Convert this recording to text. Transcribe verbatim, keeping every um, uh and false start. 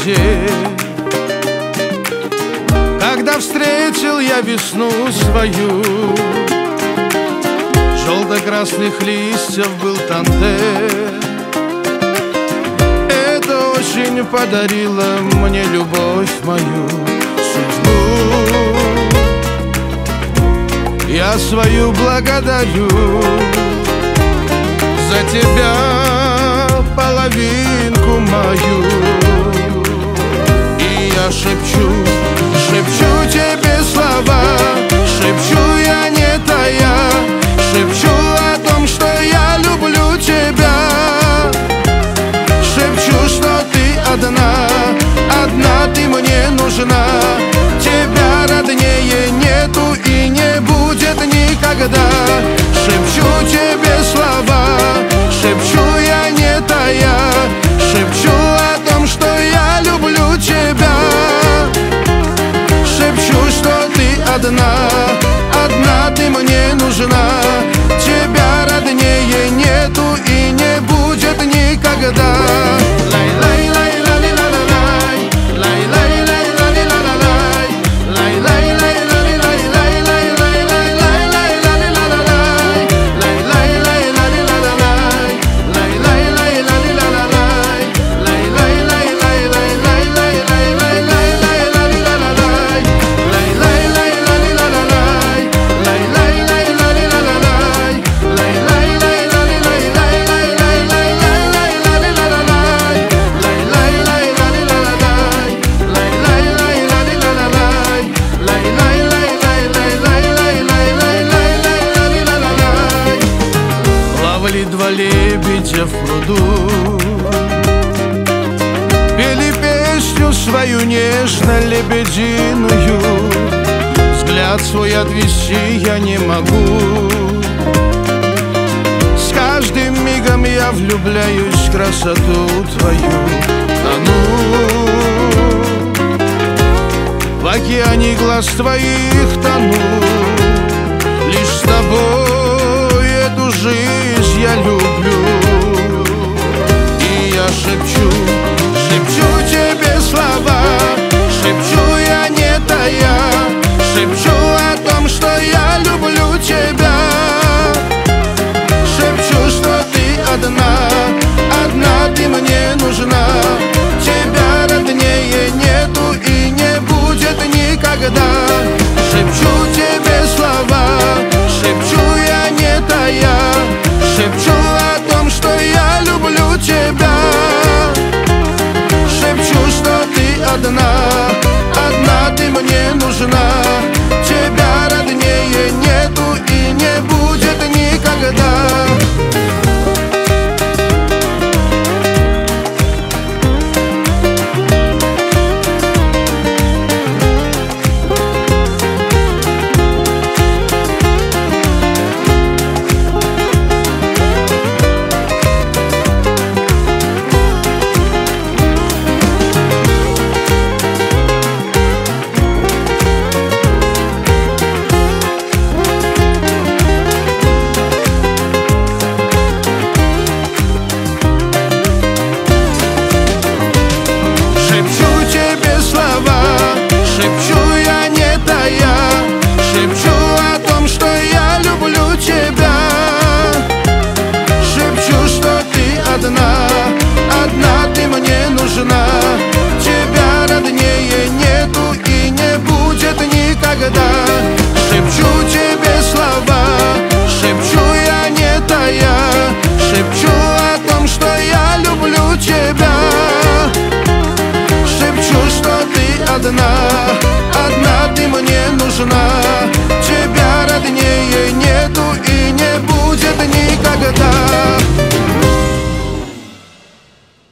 друзей. Когда встретил я весну свою, желто-красных листьев был тандем. Эта осень подарила мне любовь мою, судьбу. Я свою благодарю за тебя, половинку мою. И я шепчу, шепчу тебе слова, шепчу я не тая, шепчу о том, что я люблю тебя. Шепчу, что ты одна, одна ты мне нужна. Тебя роднее нету и не будет никогда. Шепчу тебе слова, шепчу я не тая, шепчу о том, что я люблю тебя. Шепчу, что ты одна, одна ты мне нужна. Тебя роднее нету и не будет никогда. Два лебедя в пруду пели песню свою нежно-лебединую. Взгляд свой отвести я не могу. С каждым мигом я влюбляюсь в красоту твою. Тону в океане глаз твоих, тону. Лишь с тобой эту жизнь я люблю. И я шепчу, шепчу тебе слова, шепчу я не тая, шепчу о том, что я люблю тебя. Шепчу, что ты одна, одна ты мне нужна. Тебя роднее нету и не будет никогда. Шепчу тебе слова, шепчу я не тая, шепчу о том, что я люблю тебя. Шепчу, что ты одна, одна ты мне нужна. Тебя роднее нету и не будет никогда. Одна ты мне нужна. Тебя роднее нету и не будет никогда. Шепчу тебе слова, шепчу я не тая, шепчу о том, что я люблю тебя. Шепчу, что ты одна, одна ты